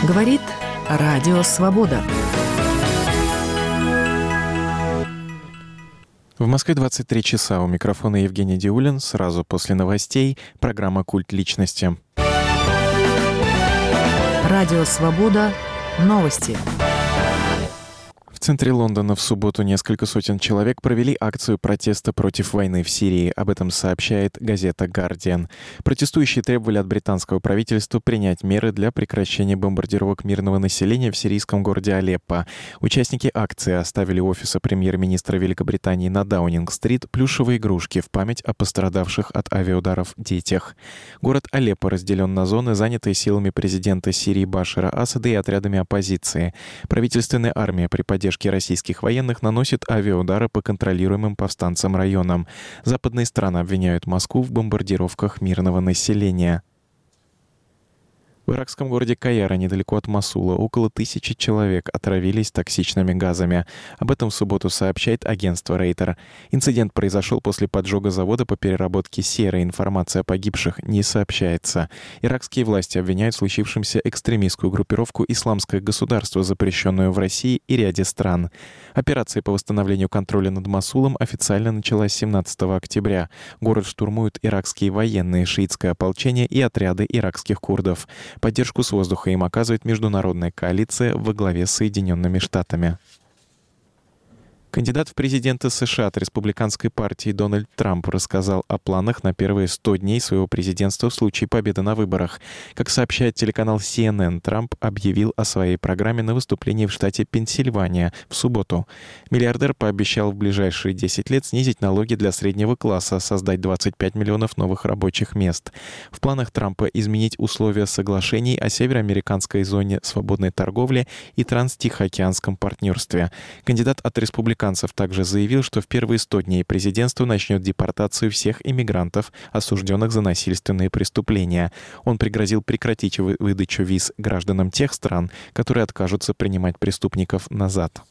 Говорит Радио Свобода. В Москве 23 часа. У микрофона Евгений Диулин. Сразу после новостей программа «Культ личности». Радио Свобода. Новости. В центре Лондона в субботу несколько сотен человек провели акцию протеста против войны в Сирии. Об этом сообщает газета «Гардиан». Протестующие требовали от британского правительства принять меры для прекращения бомбардировок мирного населения в сирийском городе Алеппо. Участники акции оставили у офиса премьер-министра Великобритании на Даунинг-стрит плюшевые игрушки в память о пострадавших от авиаударов детях. Город Алеппо разделен на зоны, занятые силами президента Сирии Башара Асада и отрядами оппозиции. Правительственная армия при поддержке российских военных наносит авиаудары по контролируемым повстанцам районам. Западные страны обвиняют Москву в бомбардировках мирного населения. В иракском городе Каяра, недалеко от Мосула, около 1000 человек отравились токсичными газами. Об этом в субботу сообщает агентство Рейтер. Инцидент произошел после поджога завода по переработке серы. Информация о погибших не сообщается. Иракские власти обвиняют в случившемся экстремистскую группировку «Исламское государство», запрещенную в России и ряде стран. Операция по восстановлению контроля над Мосулом официально началась 17 октября. Город штурмуют иракские военные, шиитское ополчение и отряды иракских курдов. Поддержку с воздуха им оказывает международная коалиция во главе с Соединенными Штатами. Кандидат в президенты США от республиканской партии Дональд Трамп рассказал о планах на первые 100 дней своего президентства в случае победы на выборах. Как сообщает телеканал CNN, Трамп объявил о своей программе на выступлении в штате Пенсильвания в субботу. Миллиардер пообещал в ближайшие 10 лет снизить налоги для среднего класса, создать 25 миллионов новых рабочих мест. В планах Трампа изменить условия соглашений о североамериканской зоне свободной торговли и транстихоокеанском партнерстве. Кандидат от республиканцев также заявил, что в первые 100 дней президентства начнет депортацию всех иммигрантов, осужденных за насильственные преступления. Он пригрозил прекратить выдачу виз гражданам тех стран, которые откажутся принимать преступников назад.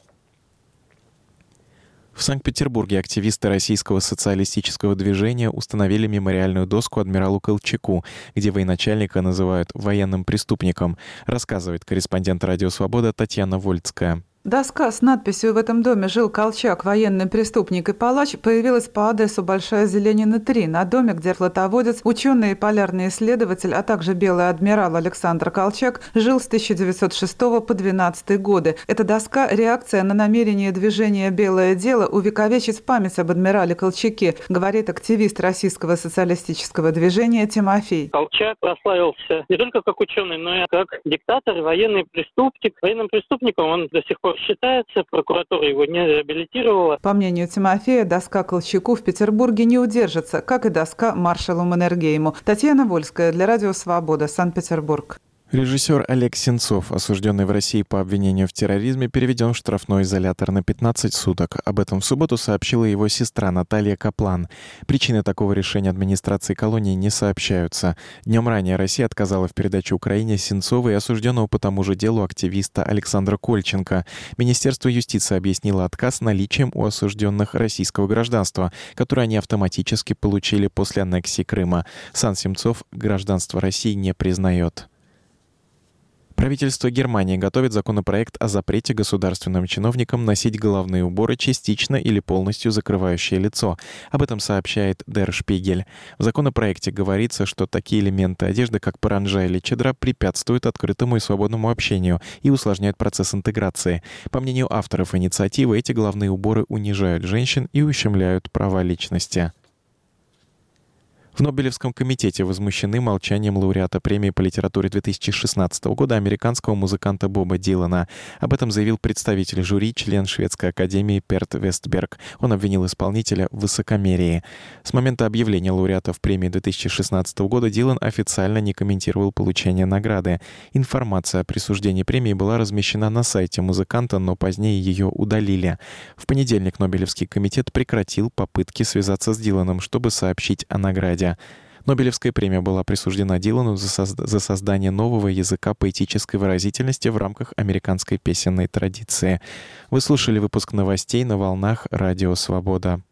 В Санкт-Петербурге активисты российского социалистического движения установили мемориальную доску адмиралу Колчаку, где военачальника называют военным преступником, рассказывает корреспондент «Радио Свобода» Татьяна Вольцкая. Доска с надписью «В этом доме жил Колчак, военный преступник и палач» появилась по адресу Большая Зеленина, 3, на доме, где флотоводец, ученый и полярный исследователь, а также белый адмирал Александр Колчак жил с 1906 по 1912 годы. Эта доска – реакция на намерение движения «Белое дело» увековечить память об адмирале Колчаке, говорит активист российского социалистического движения Тимофей. Колчак прославился не только как ученый, но и как диктатор, военный преступник. Военным преступником он до сих пор считается, прокуратура его не реабилитировала. По мнению Тимофея, доска Колчаку в Петербурге не удержится, как и доска маршалу Маннергейму. Татьяна Вольская для Радио Свобода, Санкт-Петербург. Режиссер Олег Сенцов, осужденный в России по обвинению в терроризме, переведен в штрафной изолятор на 15 суток. Об этом в субботу сообщила его сестра Наталья Каплан. Причины такого решения администрации колонии не сообщаются. Днем ранее Россия отказала в передаче Украине Сенцова и осужденного по тому же делу активиста Александра Кольченко. Министерство юстиции объяснило отказ наличием у осужденных российского гражданства, которое они автоматически получили после аннексии Крыма. Сам Сенцов гражданство России не признает. Правительство Германии готовит законопроект о запрете государственным чиновникам носить головные уборы, частично или полностью закрывающие лицо. Об этом сообщает Der Spiegel. В законопроекте говорится, что такие элементы одежды, как паранджа или чедра, препятствуют открытому и свободному общению и усложняют процесс интеграции. По мнению авторов инициативы, эти головные уборы унижают женщин и ущемляют права личности. В Нобелевском комитете возмущены молчанием лауреата премии по литературе 2016 года американского музыканта Боба Дилана. Об этом заявил представитель жюри, член Шведской академии Перт Вестберг. Он обвинил исполнителя в высокомерии. С момента объявления лауреатов премии 2016 года Дилан официально не комментировал получение награды. Информация о присуждении премии была размещена на сайте музыканта, но позднее ее удалили. В понедельник Нобелевский комитет прекратил попытки связаться с Диланом, чтобы сообщить о награде. Нобелевская премия была присуждена Дилану за создание нового языка поэтической выразительности в рамках американской песенной традиции. Вы слушали выпуск новостей на волнах Радио Свобода.